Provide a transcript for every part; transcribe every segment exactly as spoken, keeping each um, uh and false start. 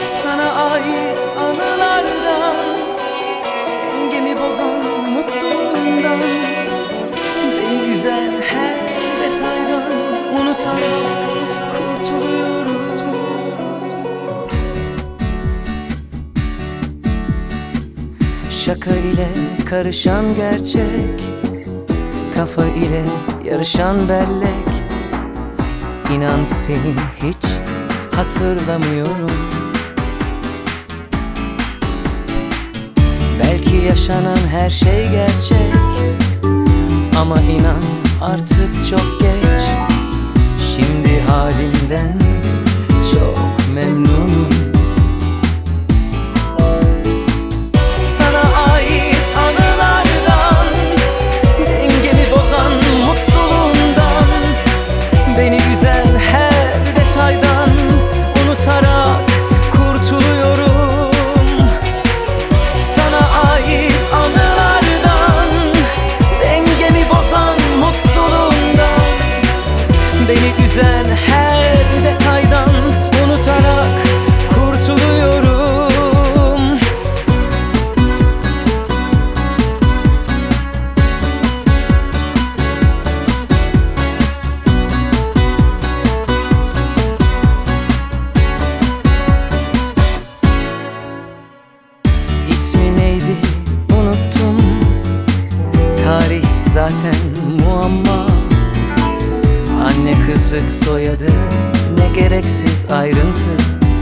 Sana ait anılardan, dengemi bozan mutluluğundan, beni üzen her detaydan unutarak kurtuluyorum. Şaka ile karışan gerçek, kafa ile yarışan bellek. İnan seni hiç hatırlamıyorum. Belki yaşanan her şey gerçek, ama inan artık çok geç. Şimdi halimden çok memnunum. Sana ait anılardan, dengemi bozan mutluluğundan, beni üzen her detaydan unutarak kurtuluyorum. Sana ait anılardan, dengemi bozan mutluluğundan, beni üzen her detaydan unutarak kurtuluyorum. İsmi neydi unuttum, tarih zaten muamma. Anne kızlık soyadı, ne gereksiz ayrıntı.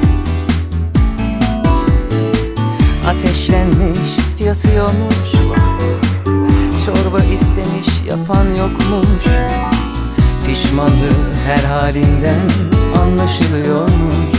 Ateşlenmiş yatıyormuş, çorba istemiş yapan yokmuş. Pişmanlığı her halinden anlaşılıyormuş.